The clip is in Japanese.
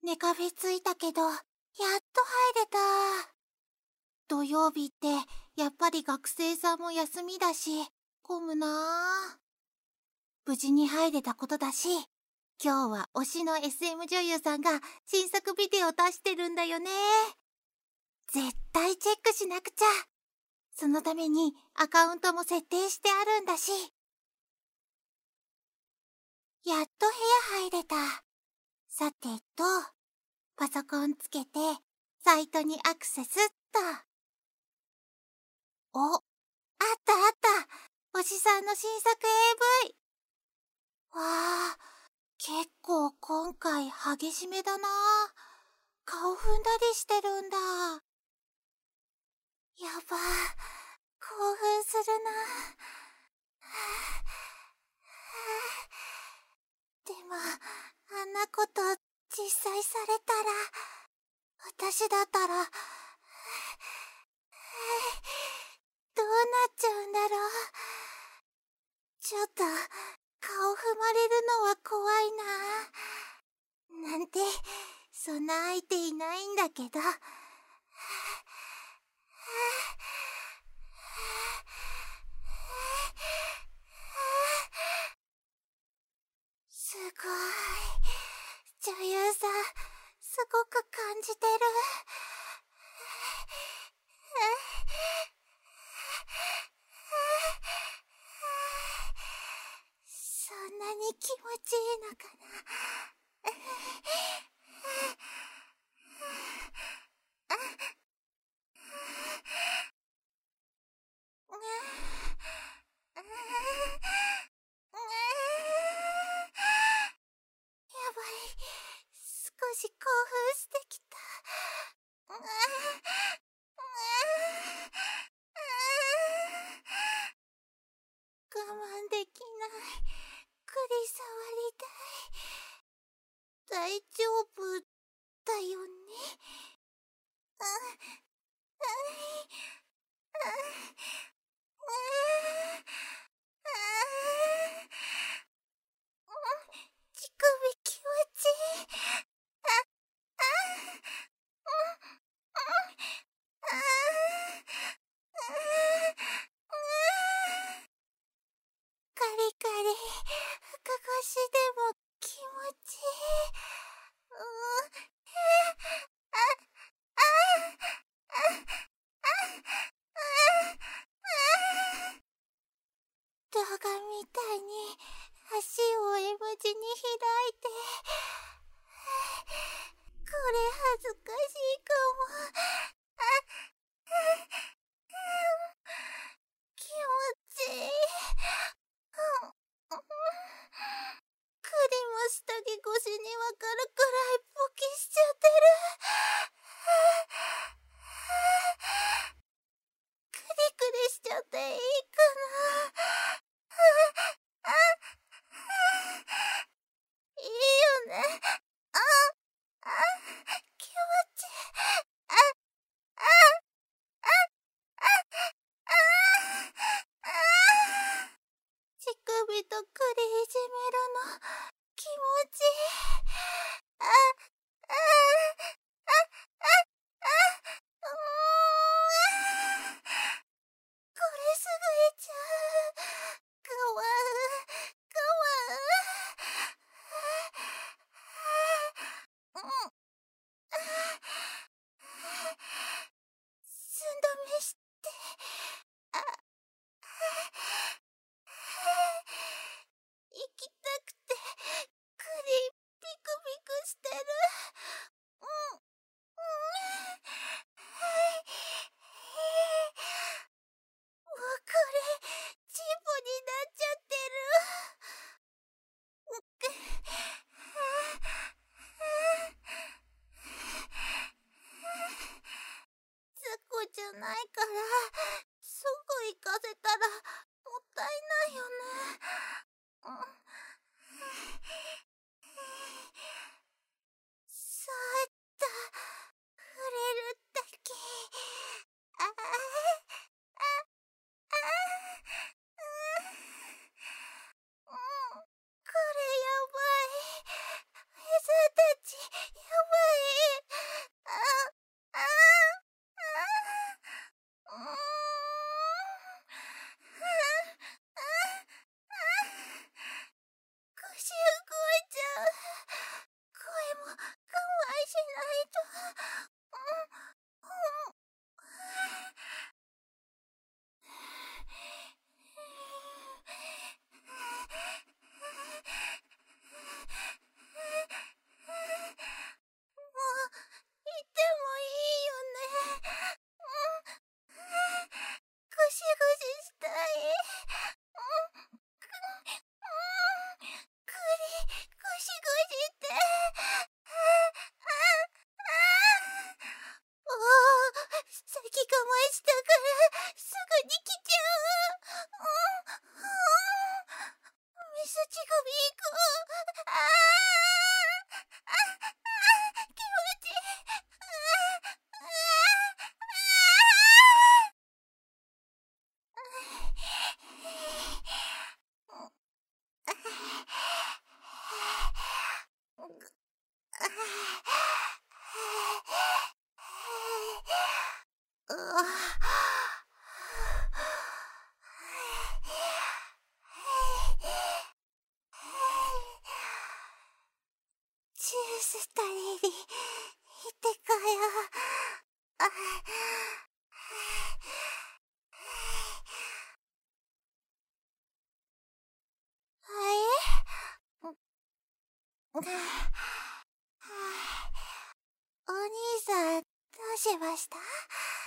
寝カフェ着いたけど、やっと入れた。土曜日ってやっぱり学生さんも休みだし、混むなあ。無事に入れたことだし、今日は推しの SM 女優さんが新作ビデオ出してるんだよね。絶対チェックしなくちゃ。そのためにアカウントも設定してあるんだし。やっと部屋入れた。さてと、パソコンつけて、サイトにアクセスっと。お、あったあった。推しさんの新作 AV。わあ、結構今回激しめだな。顔踏んだりしてるんだ。やば、興奮するな。でも、あんなこと実際されたら、私だったら、どうなっちゃうんだろう。ちょっと、顔踏まれるのは怖いな。なんて、そんな相手いないんだけど。すごい。女優さん、すごく感じてる。そんなに気持ちいいのかな。やばい。少し興奮してきた。我慢できない。くり触りたい。大丈夫だよね。乳首気持ちいい。カリカリ、深越しでも気持ちいい。動画みたいに足を M 字に開いて、これ恥ずかしいかも。気持ちいい。クリも下着越しにわかるくらいポキしちゃってる。クリクリしちゃっていいかな。いいよね。気持ちいい。乳首とクリいじめるの気持ちいい。これすぐいっちゃう。かわ寸止めして。行きたくて、クリピクピクしてる。もうこれ、チンポになっちゃってる。雑魚じゃないから、すぐ行かせたら、もったいないよね。すジュース取りに行ってこよう。お兄さん、どうしました？